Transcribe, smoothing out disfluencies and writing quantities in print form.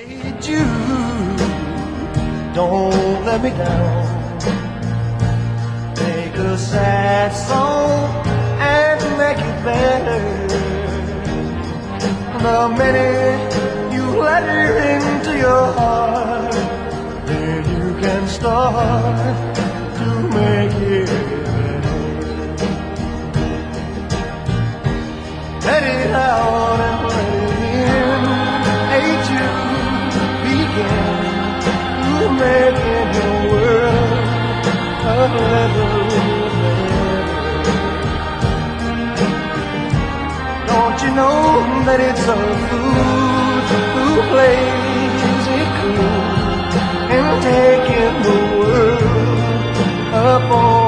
Hey Jude, don't let me down. Take a sad song and make it better. The minute you let her into your heart, then you can start to make it better. Let it out and let it in. Hey Jude, begin to making your world a little better. Don't you know that it's a fool who plays it cool and taking the world up on